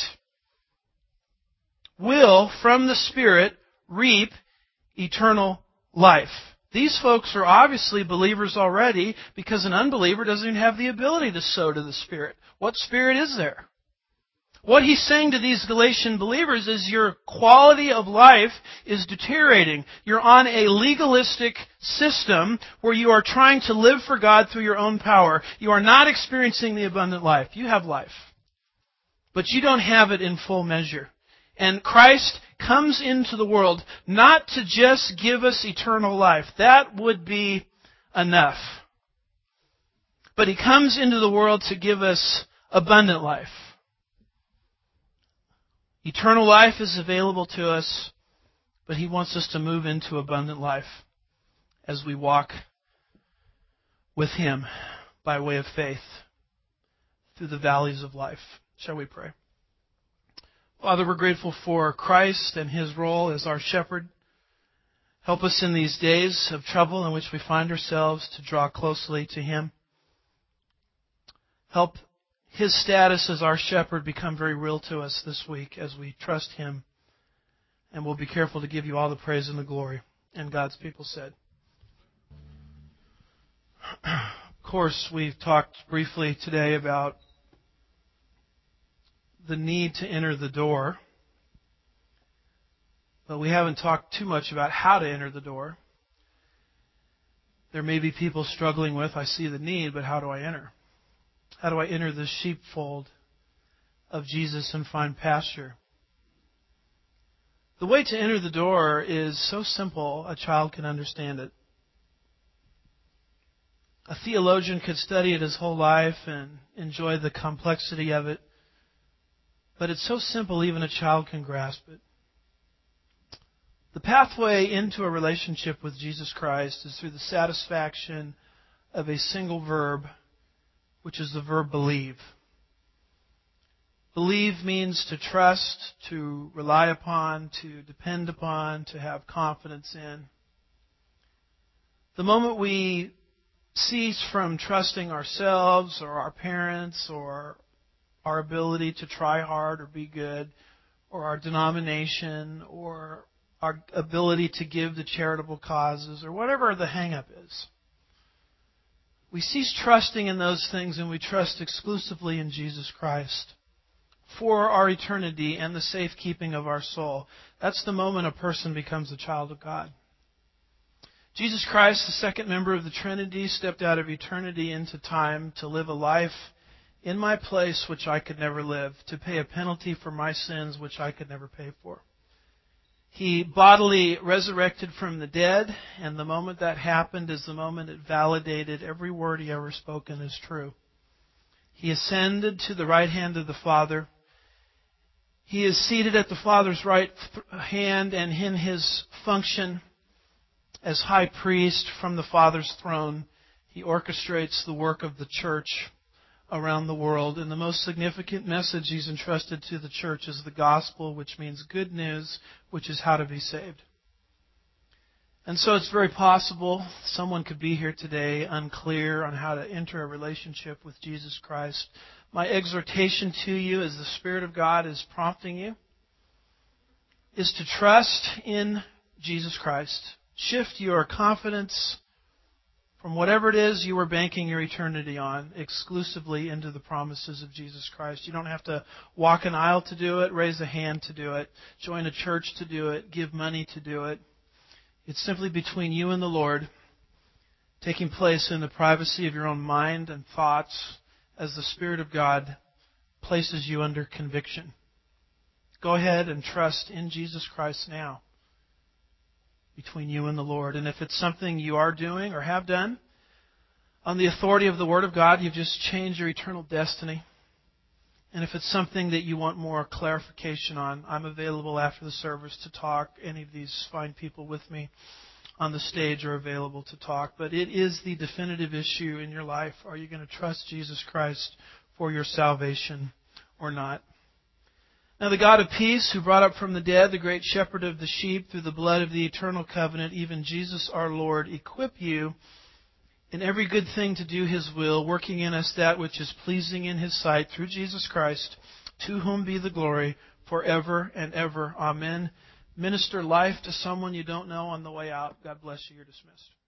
S2: will, from the Spirit, reap eternal life. These folks are obviously believers already, because an unbeliever doesn't even have the ability to sow to the Spirit. What Spirit is there? What he's saying to these Galatian believers is your quality of life is deteriorating. You're on a legalistic system where you are trying to live for God through your own power. You are not experiencing the abundant life. You have life, but you don't have it in full measure. And Christ comes into the world not to just give us eternal life. That would be enough. But He comes into the world to give us abundant life. Eternal life is available to us, but He wants us to move into abundant life as we walk with Him by way of faith through the valleys of life. Shall we pray? Father, we're grateful for Christ and His role as our shepherd. Help us in these days of trouble in which we find ourselves to draw closely to Him. Help His status as our shepherd become very real to us this week as we trust Him. And we'll be careful to give You all the praise and the glory. And God's people said. Of course, we've talked briefly today about the need to enter the door. But we haven't talked too much about how to enter the door. There may be people struggling with, I see the need, but how do I enter? How do I enter the sheepfold of Jesus and find pasture? The way to enter the door is so simple a child can understand it. A theologian could study it his whole life and enjoy the complexity of it. But it's so simple even a child can grasp it. The pathway into a relationship with Jesus Christ is through the satisfaction of a single verb, which is the verb believe. Believe means to trust, to rely upon, to depend upon, to have confidence in. The moment we cease from trusting ourselves or our parents or our ability to try hard or be good or our denomination or our ability to give to charitable causes or whatever the hang-up is, we cease trusting in those things and we trust exclusively in Jesus Christ for our eternity and the safekeeping of our soul. That's the moment a person becomes a child of God. Jesus Christ, the second member of the Trinity, stepped out of eternity into time to live a life in my place which I could never live, to pay a penalty for my sins which I could never pay for. He bodily resurrected from the dead, and the moment that happened is the moment it validated every word He ever spoken as true. He ascended to the right hand of the Father. He is seated at the Father's right hand, and in His function as high priest from the Father's throne, He orchestrates the work of the church around the world. And the most significant message He's entrusted to the church is the gospel, which means good news, which is how to be saved. And so it's very possible someone could be here today unclear on how to enter a relationship with Jesus Christ. My exhortation to you, as the Spirit of God is prompting you, is to trust in Jesus Christ. Shift your confidence from whatever it is you were banking your eternity on exclusively into the promises of Jesus Christ. You don't have to walk an aisle to do it, raise a hand to do it, join a church to do it, give money to do it. It's simply between you and the Lord, taking place in the privacy of your own mind and thoughts as the Spirit of God places you under conviction. Go ahead and trust in Jesus Christ now, between you and the Lord. And if it's something you are doing or have done, on the authority of the Word of God, you've just changed your eternal destiny. And if it's something that you want more clarification on, I'm available after the service to talk. Any of these fine people with me on the stage are available to talk. But it is the definitive issue in your life. Are you going to trust Jesus Christ for your salvation or not? Now the God of peace, who brought up from the dead the great shepherd of the sheep through the blood of the eternal covenant, even Jesus our Lord, equip you in every good thing to do His will, working in us that which is pleasing in His sight through Jesus Christ, to whom be the glory forever and ever. Amen. Minister life to someone you don't know on the way out. God bless you. You're dismissed.